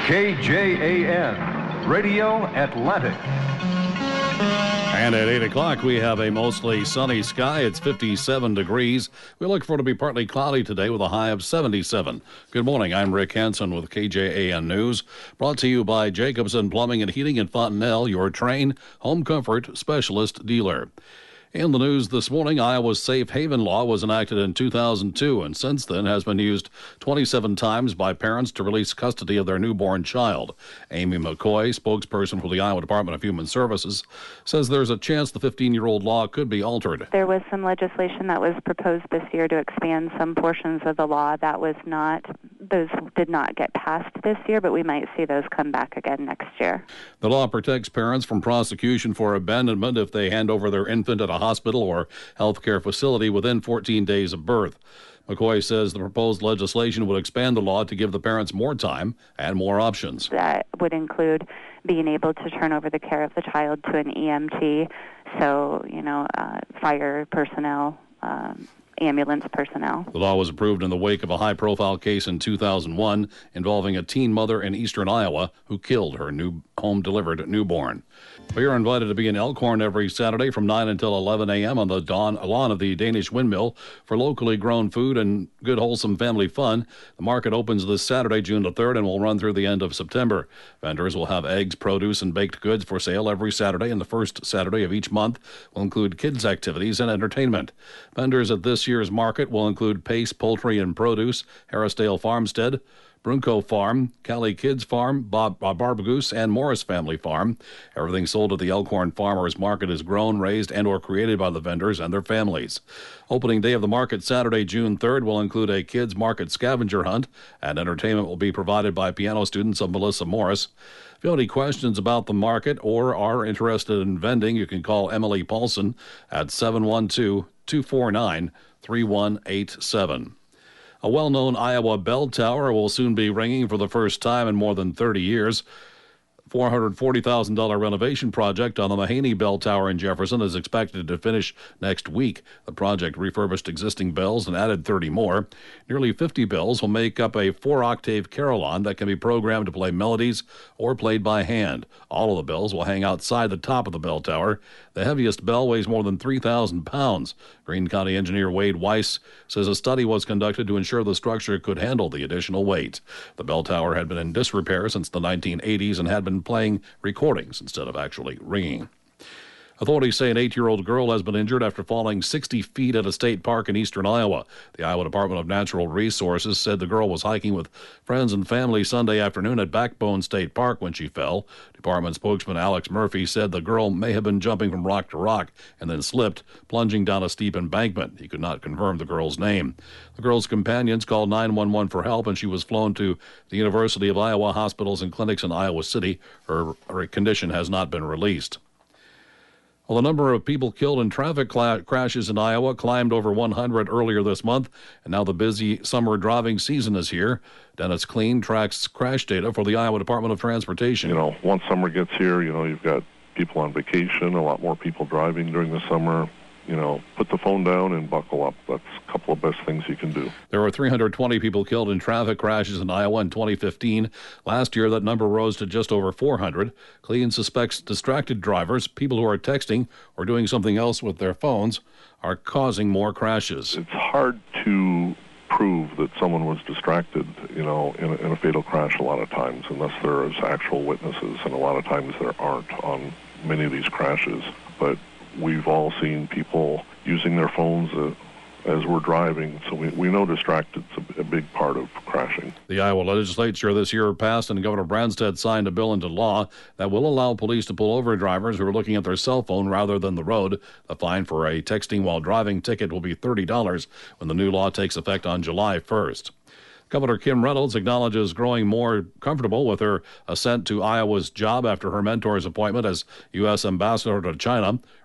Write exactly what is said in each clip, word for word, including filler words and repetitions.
K J A N, Radio Atlantic. And at eight o'clock, we have a mostly sunny sky. It's fifty-seven degrees. We look for it to be partly cloudy today with a high of seventy-seven. Good morning. I'm Rick Hansen with K J A N News. Brought to you by Jacobson Plumbing and Heating in Fontenelle, your Trane home comfort specialist dealer. In the news this morning, Iowa's Safe Haven Law was enacted in two thousand two and since then has been used twenty-seven times by parents to release custody of their newborn child. Amy McCoy, spokesperson for the Iowa Department of Human Services, says there's a chance the fifteen-year-old law could be altered. There was some legislation that was proposed this year to expand some portions of the law. That was not, those did not get passed this year, but we might see those come back again next year. The law protects parents from prosecution for abandonment if they hand over their infant at a hospital or health care facility within fourteen days of birth. McCoy says the proposed legislation would expand the law to give the parents more time and more options. That would include being able to turn over the care of the child to an E M T, so, you know, uh, fire personnel, um, ambulance personnel. The law was approved in the wake of a high-profile case in two thousand one involving a teen mother in eastern Iowa who killed her new home-delivered newborn. We are invited to be in Elkhorn every Saturday from nine until eleven a.m. on the dawn, lawn of the Danish Windmill for locally grown food and good, wholesome family fun. The market opens this Saturday, June the third, and will run through the end of September. Vendors will have eggs, produce, and baked goods for sale every Saturday, and the first Saturday of each month will include kids' activities and entertainment. Vendors at this year's market will include Pace Poultry and Produce, Harrisdale Farmstead, Brunco Farm, Cali Kids Farm, Bob, Bob Barbagoose, and Morris Family Farm. Everything sold at the Elkhorn Farmers Market is grown, raised, and or created by the vendors and their families. Opening day of the market, Saturday, June third, will include a kids' market scavenger hunt, and entertainment will be provided by piano students of Melissa Morris. If you have any questions about the market or are interested in vending, you can call Emily Paulson at seven one two, two four nine, three one eight seven. A well-known Iowa bell tower will soon be ringing for the first time in more than thirty years. four hundred forty thousand dollars renovation project on the Mahaney Bell Tower in Jefferson is expected to finish next week. The project refurbished existing bells and added thirty more. Nearly fifty bells will make up a four-octave carillon that can be programmed to play melodies or played by hand. All of the bells will hang outside the top of the bell tower. The heaviest bell weighs more than three thousand pounds. Greene County engineer Wade Weiss says a study was conducted to ensure the structure could handle the additional weight. The bell tower had been in disrepair since the nineteen eighties and had been playing recordings instead of actually ringing. Authorities say an eight-year-old girl has been injured after falling sixty feet at a state park in eastern Iowa. The Iowa Department of Natural Resources said the girl was hiking with friends and family Sunday afternoon at Backbone State Park when she fell. Department spokesman Alex Murphy said the girl may have been jumping from rock to rock and then slipped, plunging down a steep embankment. He could not confirm the girl's name. The girl's companions called nine one one for help, and she was flown to the University of Iowa hospitals and clinics in Iowa City. Her, her condition has not been released. Well, the number of people killed in traffic cla- crashes in Iowa climbed over one hundred earlier this month, and now the busy summer driving season is here. Dennis Kleen tracks crash data for the Iowa Department of Transportation. You know, once summer gets here, you know, you've got people on vacation, a lot more people driving during the summer. You know, put the phone down and buckle up. That's a couple of best things you can do. There were three hundred twenty people killed in traffic crashes in Iowa in twenty fifteen. Last year, that number rose to just over four hundred. Kleen suspects distracted drivers, people who are texting or doing something else with their phones, are causing more crashes. It's hard to prove that someone was distracted, you know, in a, in a fatal crash a lot of times, unless there is actual witnesses, and a lot of times there aren't on many of these crashes. But we've all seen people using their phones uh, as we're driving, so we, we know distracted's a, a big part of crashing. The Iowa legislature this year passed and Governor Branstad signed a bill into law that will allow police to pull over drivers who are looking at their cell phone rather than the road. The fine for a texting while driving ticket will be thirty dollars when the new law takes effect on July first. Governor Kim Reynolds acknowledges growing more comfortable with her ascent to Iowa's job after her mentor's appointment as U S ambassador to China.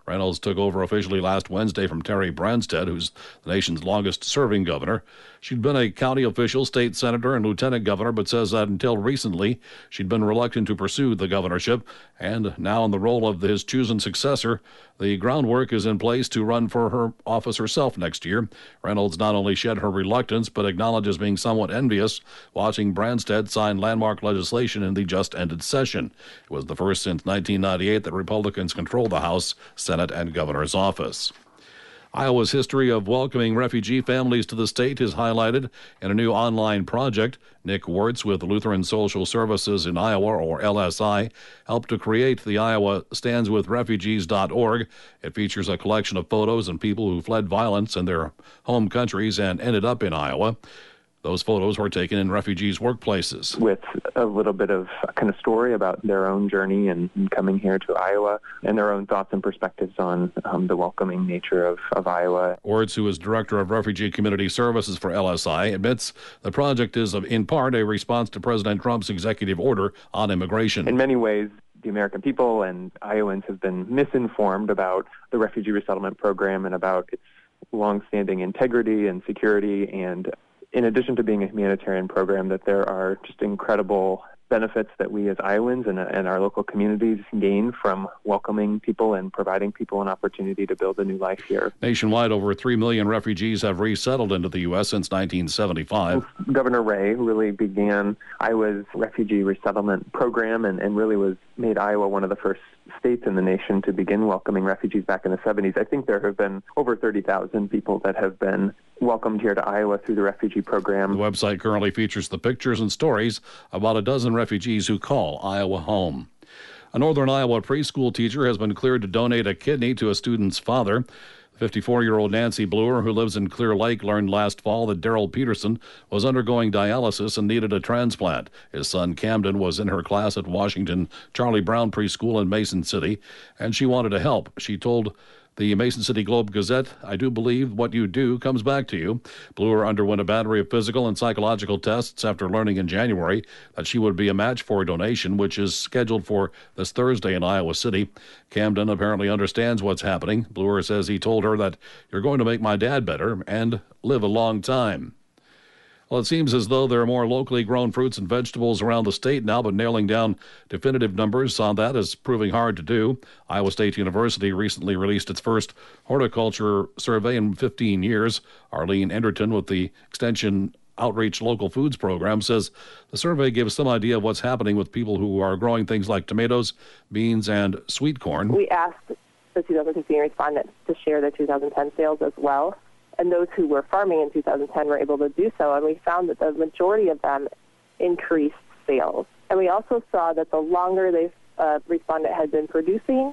Reynolds took over officially last Wednesday from Terry Branstad, who's the nation's longest-serving governor. She'd been a county official, state senator, and lieutenant governor, but says that until recently she'd been reluctant to pursue the governorship. And now in the role of his chosen successor, the groundwork is in place to run for her office herself next year. Reynolds not only shed her reluctance, but acknowledges being somewhat envious watching Branstad sign landmark legislation in the just-ended session. It was the first since nineteen ninety-eight that Republicans control the House, Senate, and governor's office. Iowa's history of welcoming refugee families to the state is highlighted in a new online project. Nick Wirtz with Lutheran Social Services in Iowa, or L S I, helped to create the Iowa Stands With Refugees dot org. It features a collection of photos and people who fled violence in their home countries and ended up in Iowa. Those photos were taken in refugees' workplaces. With a little bit of a kind of story about their own journey and, and coming here to Iowa and their own thoughts and perspectives on um, the welcoming nature of, of Iowa. Wirtz, who is Director of Refugee Community Services for L S I, admits the project is in part a response to President Trump's executive order on immigration. In many ways, the American people and Iowans have been misinformed about the refugee resettlement program and about its longstanding integrity and security, and in addition to being a humanitarian program, that there are just incredible benefits that we as Iowans and, and our local communities gain from welcoming people and providing people an opportunity to build a new life here. Nationwide, over three million refugees have resettled into the U S since nineteen seventy-five. Governor Ray really began Iowa's refugee resettlement program and, and really was made Iowa one of the first states in the nation to begin welcoming refugees back in the seventies. I think there have been over thirty thousand people that have been welcomed here to Iowa through the refugee program. The website currently features the pictures and stories of about a dozen refugees who call Iowa home. A northern Iowa preschool teacher has been cleared to donate a kidney to a student's father. fifty-four-year-old Nancy Bluer, who lives in Clear Lake, learned last fall that Daryl Peterson was undergoing dialysis and needed a transplant. His son Camden was in her class at Washington Charlie Brown Preschool in Mason City, and she wanted to help. She told the Mason City Globe-Gazette, "I do believe what you do comes back to you." Bluer underwent a battery of physical and psychological tests after learning in January that she would be a match for a donation, which is scheduled for this Thursday in Iowa City. Camden apparently understands what's happening. Bluer says he told her that, "You're going to make my dad better and live a long time." Well, it seems as though there are more locally grown fruits and vegetables around the state now, but nailing down definitive numbers on that is proving hard to do. Iowa State University recently released its first horticulture survey in fifteen years. Arlene Enderton with the Extension Outreach Local Foods Program says the survey gives some idea of what's happening with people who are growing things like tomatoes, beans, and sweet corn. We asked the two thousand fifteen respondents to share their two thousand ten sales as well. And those who were farming in two thousand ten were able to do so, and we found that the majority of them increased sales. And we also saw that the longer the uh, respondent had been producing,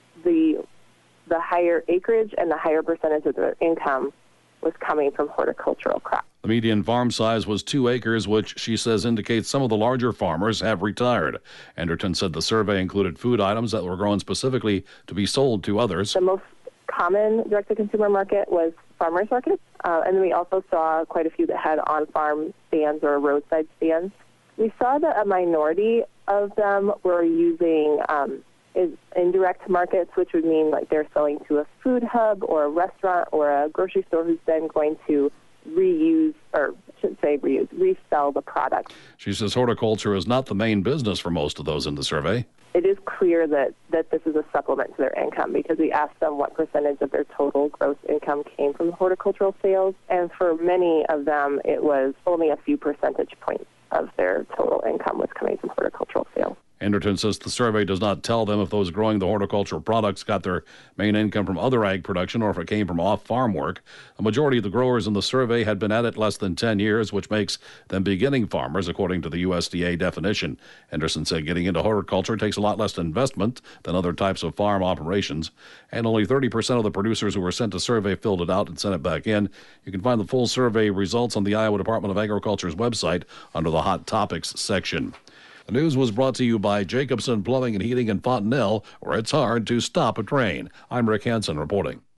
the the higher acreage and the higher percentage of their income was coming from horticultural crops. The median farm size was two acres, which she says indicates some of the larger farmers have retired. Enderton said the survey included food items that were grown specifically to be sold to others. The most common direct-to-consumer market was farmers markets, uh, and we also saw quite a few that had on-farm stands or roadside stands. We saw that a minority of them were using um, is indirect markets, which would mean like they're selling to a food hub or a restaurant or a grocery store who's then going to reuse, or I shouldn't say reuse, resell the product. She says horticulture is not the main business for most of those in the survey. It is clear that, that this is a supplement to their income because we asked them what percentage of their total gross income came from horticultural sales, and for many of them it was only a few percentage points of their total income was coming from horticultural sales. Enderton says the survey does not tell them if those growing the horticultural products got their main income from other ag production or if it came from off-farm work. A majority of the growers in the survey had been at it less than ten years, which makes them beginning farmers, according to the U S D A definition. Henderson said getting into horticulture takes a lot less investment than other types of farm operations, and only thirty percent of the producers who were sent a survey filled it out and sent it back in. You can find the full survey results on the Iowa Department of Agriculture's website under the Hot Topics section. The news was brought to you by Jacobson Plumbing and Heating in Fontenelle, where it's hard to stop a train. I'm Rick Hansen reporting.